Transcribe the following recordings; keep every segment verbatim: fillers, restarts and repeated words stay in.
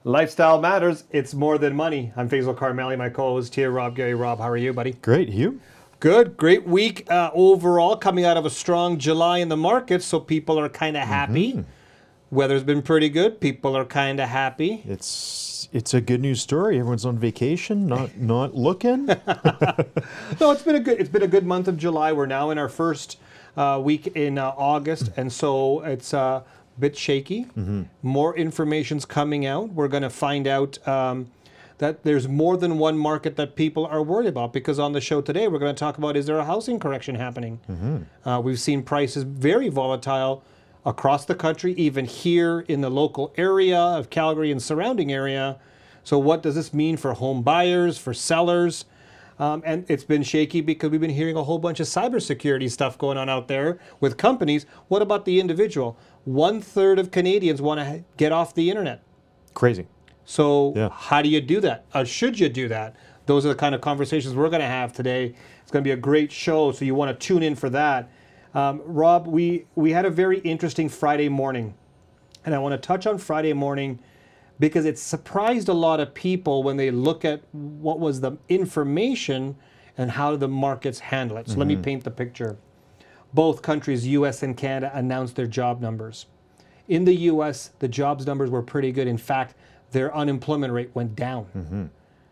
Lifestyle matters. It's more than money. I'm Faisal Carmeli, my co-host here, Rob Gary. Rob, how are you, buddy? Great. You? Good. Great week uh, overall, coming out of a strong July in the market, so people are kind of happy. Mm-hmm. Weather's been pretty good. People are kind of happy. It's it's a good news story. Everyone's on vacation, not not looking. No, it's been a good it's been a good month of July. We're now in our first uh, week in uh, August, and so it's uh, a bit shaky. Mm-hmm. More information's coming out. We're going to find out um, that there's more than one market that people are worried about, because on the show today we're going to talk about, is there a housing correction happening? Mm-hmm. Uh, we've seen prices very volatile across the country, even here in the local area of Calgary and surrounding area. So what does this mean for home buyers, for sellers? Um, and it's been shaky because we've been hearing a whole bunch of cybersecurity stuff going on out there with companies. What about the individual? One third of Canadians want to get off the internet. Crazy. So yeah. How do you do that? Or should you do that? Those are the kind of conversations we're going to have today. It's going to be a great show, so you want to tune in for that. Um, Rob, we, we had a very interesting Friday morning, and I want to touch on Friday morning because it surprised a lot of people when they look at what was the information and how the markets handle it. So mm-hmm. Let me paint the picture. Both countries, U S and Canada, announced their job numbers. In the U S, the jobs numbers were pretty good. In fact, their unemployment rate went down. Mm-hmm.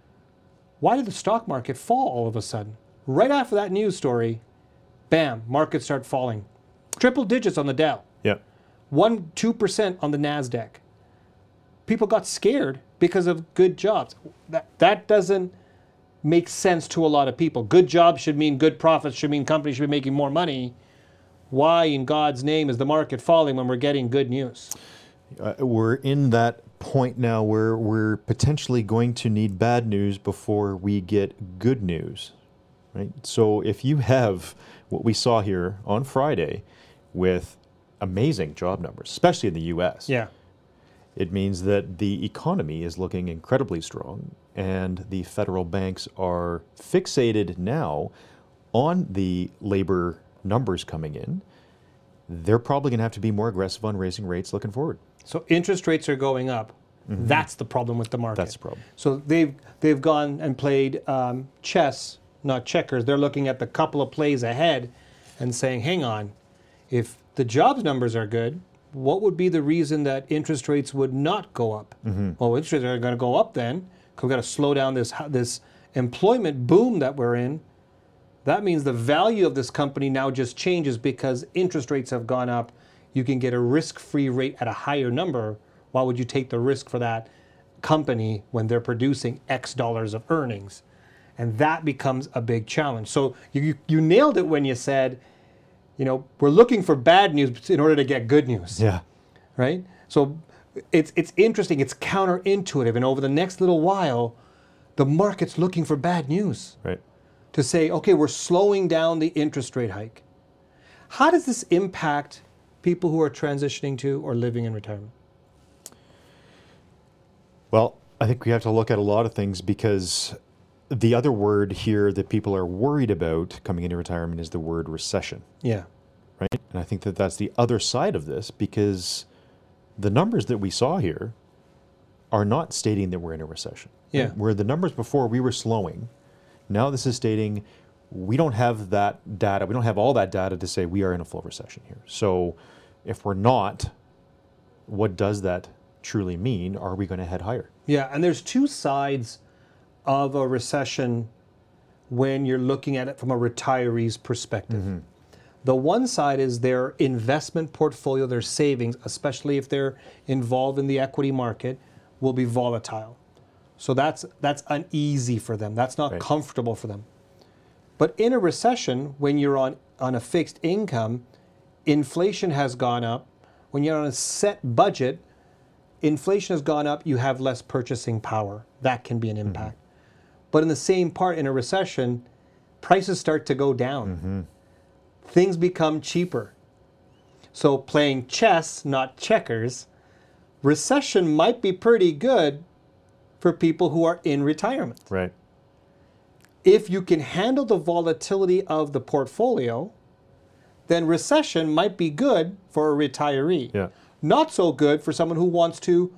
Why did the stock market fall all of a sudden? Right after that news story, bam, markets start falling. Triple digits on the Dow. Yeah. One, two percent on the NASDAQ. People got scared because of good jobs. That that doesn't make sense to a lot of people. Good jobs should mean good profits, should mean companies should be making more money. Why in God's name is the market falling when we're getting good news? Uh, we're in that point now where we're potentially going to need bad news before we get good news, right? So if you have what we saw here on Friday with amazing job numbers, especially in the U S. Yeah. It means that the economy is looking incredibly strong, and the federal banks are fixated now on the labor numbers coming in. They're probably going to have to be more aggressive on raising rates looking forward. So interest rates are going up. Mm-hmm. That's the problem with the market. That's the problem. So they've they've gone and played um, chess, not checkers. They're looking at the couple of plays ahead and saying, hang on, if the jobs numbers are good, what would be the reason that interest rates would not go up? Mm-hmm. Well, interest rates are going to go up then, because we've got to slow down this this employment boom that we're in. That means the value of this company now just changes because interest rates have gone up. You can get a risk-free rate at a higher number. Why would you take the risk for that company when they're producing X dollars of earnings? And that becomes a big challenge. So you, you, you nailed it when you said, you know, we're looking for bad news in order to get good news. Yeah. Right? So it's it's interesting. It's counterintuitive. And over the next little while, the market's looking for bad news. Right. To say, okay, we're slowing down the interest rate hike. How does this impact people who are transitioning to or living in retirement? Well, I think we have to look at a lot of things, because the other word here that people are worried about coming into retirement is the word recession. Yeah. Right? And I think that that's the other side of this, because the numbers that we saw here are not stating that we're in a recession. Yeah. Right? Where the numbers before we were slowing, now this is stating we don't have that data. We don't have all that data to say we are in a full recession here. So if we're not, what does that truly mean? Are we going to head higher? Yeah, and there's two sides of a recession when you're looking at it from a retiree's perspective. Mm-hmm. The one side is their investment portfolio, their savings, especially if they're involved in the equity market, will be volatile. So that's that's uneasy for them. That's not right. comfortable for them. But in a recession, when you're on, on a fixed income, inflation has gone up. When you're on a set budget, inflation has gone up, you have less purchasing power. That can be an impact. Mm-hmm. But in the same part, in a recession, prices start to go down. Mm-hmm. Things become cheaper. So playing chess, not checkers, recession might be pretty good for people who are in retirement. Right. If you can handle the volatility of the portfolio, then recession might be good for a retiree. Yeah. Not so good for someone who wants to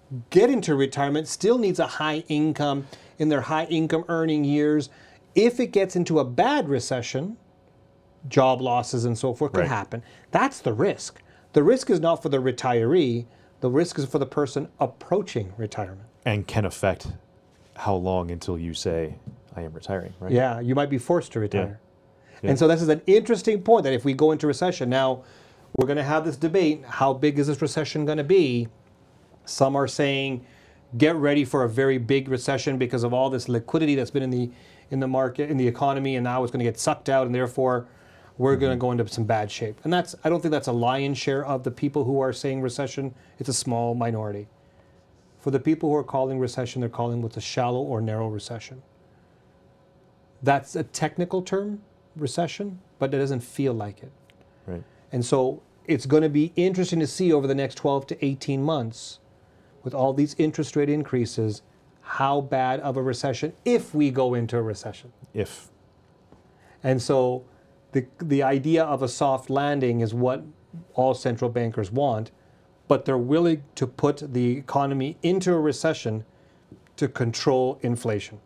get into retirement still needs a high income in their high income earning years. If it gets into a bad recession, job losses and so forth could Right. happen. That's the risk. The risk is not for the retiree. The risk is for the person approaching retirement. And can affect how long until you say, I am retiring, right? Yeah, you might be forced to retire. Yeah. And so this is an interesting point that if we go into recession, now we're going to have this debate, how big is this recession going to be? Some are saying get ready for a very big recession because of all this liquidity that's been in the in the market, in the economy, and now it's going to get sucked out, and therefore we're mm-hmm. going to go into some bad shape. And that's, I don't think that's a lion's share of the people who are saying recession. It's a small minority. For the people who are calling recession, they're calling what's a shallow or narrow recession. That's a technical term, recession, but it doesn't feel like it. Right. And so it's going to be interesting to see over the next twelve to eighteen months, with all these interest rate increases, how bad of a recession, if we go into a recession. If. And so the the idea of a soft landing is what all central bankers want, but they're willing to put the economy into a recession to control inflation.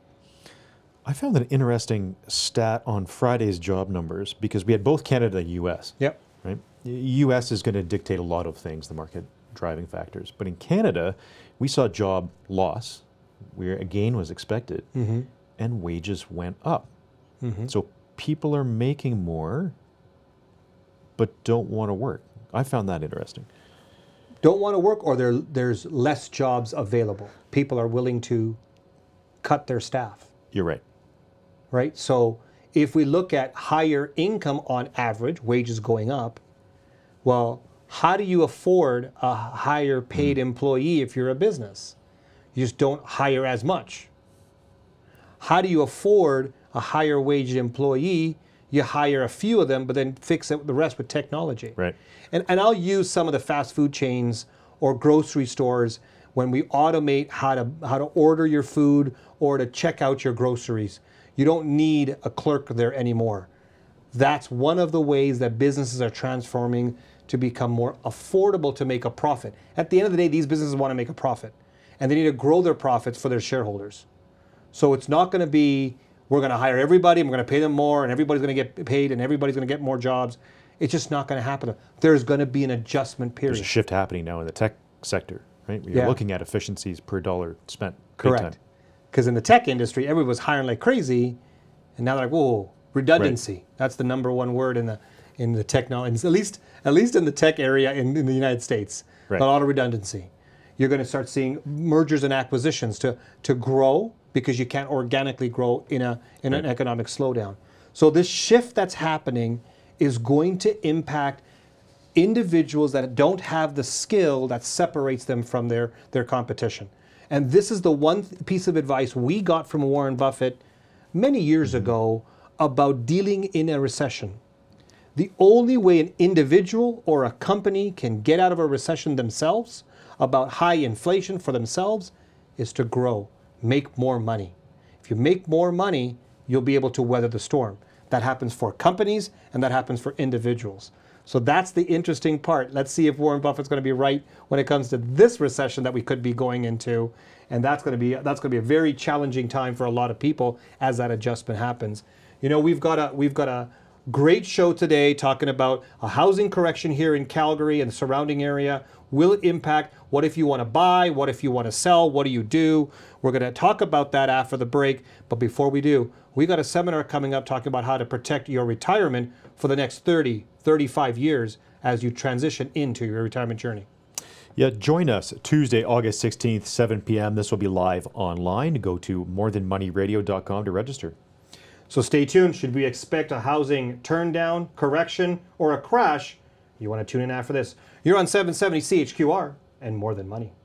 I found an interesting stat on Friday's job numbers because we had both Canada and U S. Yep. Right? U S is going to dictate a lot of things, the market driving factors. But in Canada, we saw job loss, where a gain was expected, mm-hmm. and wages went up. Mm-hmm. So people are making more, but don't want to work. I found that interesting. Don't want to work, or there, there's less jobs available. People are willing to cut their staff. You're right. Right? So if we look at higher income on average, wages going up, well, how do you afford a higher paid mm. employee if you're a business? You just don't hire as much. How do you afford a higher waged employee? You hire a few of them, but then fix it, the rest with technology. Right. And, and I'll use some of the fast food chains or grocery stores when we automate how to how to order your food or to check out your groceries. You don't need a clerk there anymore. That's one of the ways that businesses are transforming to become more affordable to make a profit. At the end of the day, these businesses want to make a profit, and they need to grow their profits for their shareholders. So it's not going to be, we're going to hire everybody, and we're going to pay them more, and everybody's going to get paid, and everybody's going to get more jobs. It's just not going to happen. There's going to be an adjustment period. There's a shift happening now in the tech sector, right? You're yeah. looking at efficiencies per dollar spent. Correct. Because in the tech industry, everybody was hiring like crazy, and now they're like, whoa, redundancy. Right. That's the number one word in the in the technology, at least at least in the tech area in, in the United States. Right. A lot of redundancy. You're going to start seeing mergers and acquisitions to to grow because you can't organically grow in a in right. an economic slowdown. So this shift that's happening is going to impact individuals that don't have the skill that separates them from their, their competition. And this is the one th- piece of advice we got from Warren Buffett many years mm-hmm. ago about dealing in a recession. The only way an individual or a company can get out of a recession themselves, about high inflation for themselves, is to grow, make more money. If you make more money, you'll be able to weather the storm. That happens for companies, and that happens for individuals. So that's the interesting part. Let's see if Warren Buffett's going to be right when it comes to this recession that we could be going into, and that's going to be that's going to be a very challenging time for a lot of people as that adjustment happens. You know, we've got a we've got a great show today talking about a housing correction here in Calgary and the surrounding area. Will it impact? What if you want to buy? What if you want to sell? What do you do? We're going to talk about that after the break. But before we do, we got a seminar coming up talking about how to protect your retirement for the next thirty, thirty-five years as you transition into your retirement journey. Yeah, join us Tuesday, August sixteenth, seven p.m. This will be live online. Go to more than money radio dot com to register. So stay tuned. Should we expect a housing turn down, correction, or a crash? You want to tune in after this. You're on seven seventy C H Q R and More Than Money.